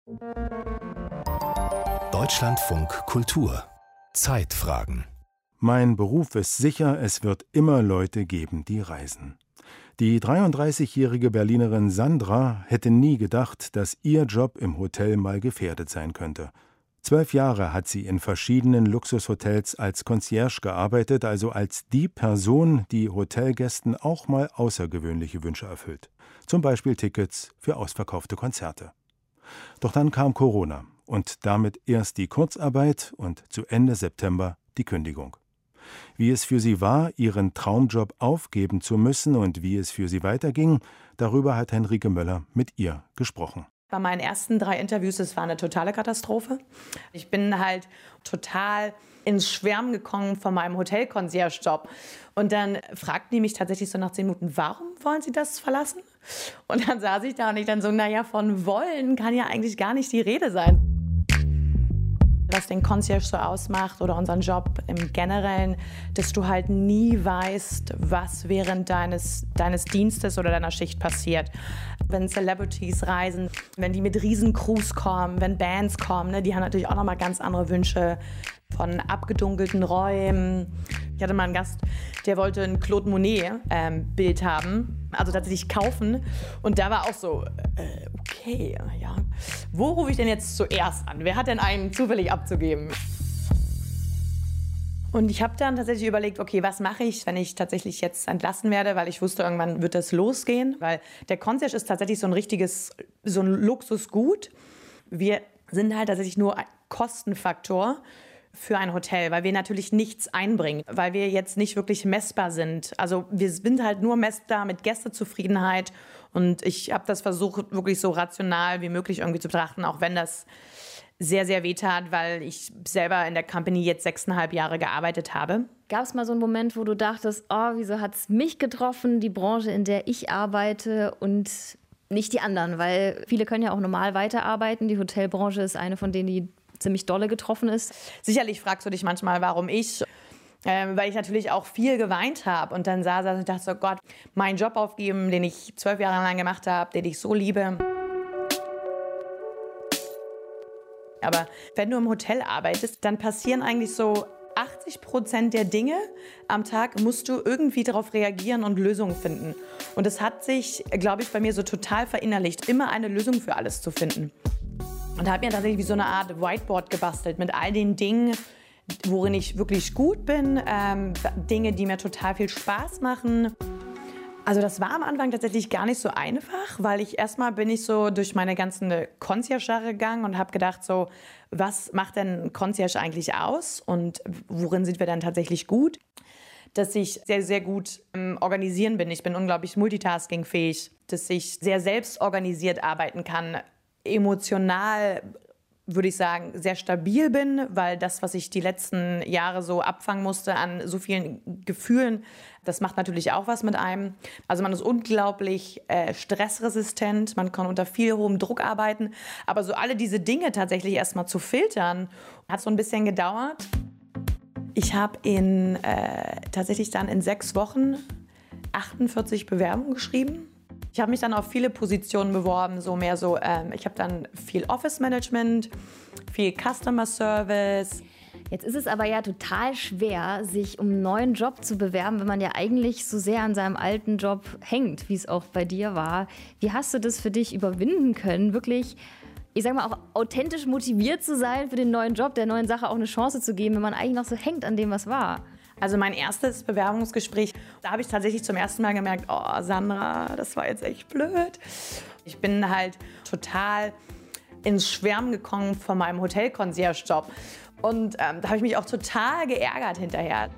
Deutschlandfunk Kultur. Zeitfragen. Mein Beruf ist sicher, es wird immer Leute geben, die reisen. Die 33-jährige Berlinerin Sandra hätte nie gedacht, dass ihr Job im Hotel mal gefährdet sein könnte. 12 Jahre hat sie in verschiedenen Luxushotels als Concierge gearbeitet, also als die Person, die Hotelgästen auch mal außergewöhnliche Wünsche erfüllt. Zum Beispiel Tickets für ausverkaufte Konzerte. Doch dann kam Corona und damit erst die Kurzarbeit und zu Ende September die Kündigung. Wie es für sie war, ihren Traumjob aufgeben zu müssen und wie es für sie weiterging, darüber hat Henrike Möller mit ihr gesprochen. Bei meinen ersten 3 Interviews, es war eine totale Katastrophe. Ich bin halt total ins Schwärmen gekommen von meinem Hotel-Concierge-Job. Und dann fragten die mich tatsächlich so nach 10 Minuten, warum wollen Sie das verlassen? Und dann saß ich da und ich dann so, naja, von wollen kann ja eigentlich gar nicht die Rede sein. Was den Concierge so ausmacht oder unseren Job im Generellen, dass du halt nie weißt, was während deines Dienstes oder deiner Schicht passiert. Wenn Celebrities reisen, wenn die mit Riesencrews kommen, wenn Bands kommen, ne, die haben natürlich auch nochmal ganz andere Wünsche von abgedunkelten Räumen. Ich hatte mal einen Gast, der wollte ein Claude Monet-Bild haben, also tatsächlich kaufen. Und da war auch so, okay, ja, wo rufe ich denn jetzt zuerst an? Wer hat denn einen zufällig abzugeben? Und ich habe dann tatsächlich überlegt, okay, was mache ich, wenn ich tatsächlich jetzt entlassen werde, weil ich wusste, irgendwann wird das losgehen. Weil der Concierge ist tatsächlich so ein Luxusgut. Wir sind halt tatsächlich nur ein Kostenfaktor für ein Hotel, weil wir natürlich nichts einbringen, weil wir jetzt nicht wirklich messbar sind. Also wir sind halt nur messbar mit Gästezufriedenheit und ich habe das versucht, wirklich so rational wie möglich irgendwie zu betrachten, auch wenn das sehr, sehr wehtat, weil ich selber in der Company jetzt 6,5 Jahre gearbeitet habe. Gab es mal so einen Moment, wo du dachtest, oh, wieso hat es mich getroffen, die Branche, in der ich arbeite und nicht die anderen? Weil viele können ja auch normal weiterarbeiten. Die Hotelbranche ist eine von denen, die ziemlich dolle getroffen ist. Sicherlich fragst du dich manchmal, warum ich, weil ich natürlich auch viel geweint habe und dann saß und dachte so, Gott, meinen Job aufgeben, den ich 12 Jahre lang gemacht habe, den ich so liebe. Aber wenn du im Hotel arbeitest, dann passieren eigentlich so 80% der Dinge am Tag, musst du irgendwie darauf reagieren und Lösungen finden. Und es hat sich, glaube ich, bei mir so total verinnerlicht, immer eine Lösung für alles zu finden. Und habe mir tatsächlich wie so eine Art Whiteboard gebastelt mit all den Dingen, worin ich wirklich gut bin, Dinge, die mir total viel Spaß machen. Also das war am Anfang tatsächlich gar nicht so einfach, weil erstmal bin ich so durch meine ganzen Concierge-Jahre gegangen und habe gedacht so, was macht denn ein Concierge eigentlich aus und worin sind wir dann tatsächlich gut? Dass ich sehr, sehr gut im Organisieren bin. Ich bin unglaublich multitaskingfähig, dass ich sehr selbstorganisiert arbeiten kann, emotional, würde ich sagen, sehr stabil bin, weil das, was ich die letzten Jahre so abfangen musste an so vielen Gefühlen, das macht natürlich auch was mit einem. Also man ist unglaublich stressresistent, man kann unter viel hohem Druck arbeiten, aber so alle diese Dinge tatsächlich erstmal zu filtern, hat so ein bisschen gedauert. Ich habe tatsächlich dann in 6 Wochen 48 Bewerbungen geschrieben. Ich habe mich dann auf viele Positionen beworben, ich habe dann viel Office Management, viel Customer Service. Jetzt ist es aber ja total schwer, sich um einen neuen Job zu bewerben, wenn man ja eigentlich so sehr an seinem alten Job hängt, wie es auch bei dir war. Wie hast du das für dich überwinden können, wirklich, ich sag mal, auch authentisch motiviert zu sein für den neuen Job, der neuen Sache auch eine Chance zu geben, wenn man eigentlich noch so hängt an dem, was war? Also mein erstes Bewerbungsgespräch, da habe ich tatsächlich zum ersten Mal gemerkt, oh Sandra, das war jetzt echt blöd. Ich bin halt total ins Schwärmen gekommen von meinem Hotel-Concierge-Job. Und da habe ich mich auch total geärgert hinterher.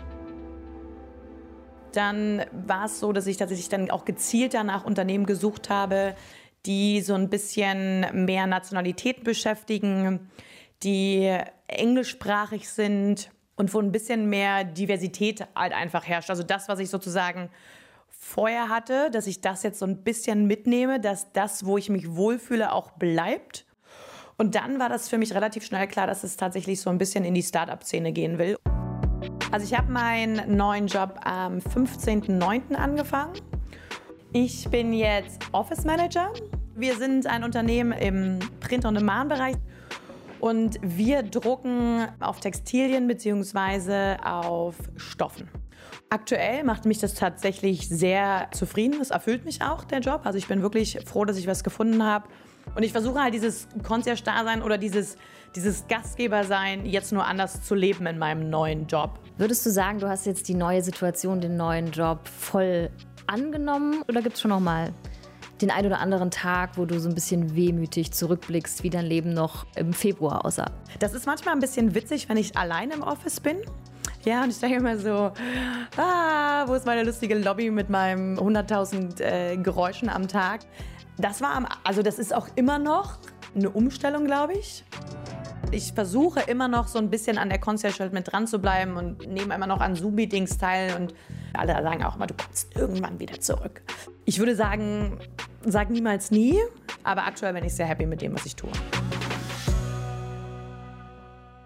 Dann war es so, dass ich tatsächlich dann auch gezielt danach Unternehmen gesucht habe, die so ein bisschen mehr Nationalitäten beschäftigen, die englischsprachig sind und wo ein bisschen mehr Diversität halt einfach herrscht. Also das, was ich sozusagen vorher hatte, dass ich das jetzt so ein bisschen mitnehme, dass das, wo ich mich wohlfühle, auch bleibt. Und dann war das für mich relativ schnell klar, dass es tatsächlich so ein bisschen in die Start-up-Szene gehen will. Also ich habe meinen neuen Job am 15.09. angefangen. Ich bin jetzt Office Manager. Wir sind ein Unternehmen im Print-on-Demand-Bereich und wir drucken auf Textilien bzw. auf Stoffen. Aktuell macht mich das tatsächlich sehr zufrieden. Es erfüllt mich auch, der Job. Also ich bin wirklich froh, dass ich was gefunden habe. Und ich versuche halt dieses Concierge-Dasein oder dieses Gastgebersein jetzt nur anders zu leben in meinem neuen Job. Würdest du sagen, du hast jetzt die neue Situation, den neuen Job voll angenommen? Oder gibt es schon noch mal den ein oder anderen Tag, wo du so ein bisschen wehmütig zurückblickst, wie dein Leben noch im Februar aussah? Das ist manchmal ein bisschen witzig, wenn ich allein im Office bin. Ja, und ich denke immer so, wo ist meine lustige Lobby mit meinen 100.000 Geräuschen am Tag? Das ist auch immer noch eine Umstellung, glaube ich. Ich versuche immer noch so ein bisschen an der Concierge mit dran zu bleiben und nehme immer noch an Zoom-Meetings teil. Und alle sagen auch immer, du kommst irgendwann wieder zurück. Ich würde sagen, sag niemals nie, aber aktuell bin ich sehr happy mit dem, was ich tue.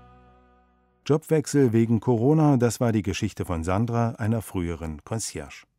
Jobwechsel wegen Corona, das war die Geschichte von Sandra, einer früheren Concierge.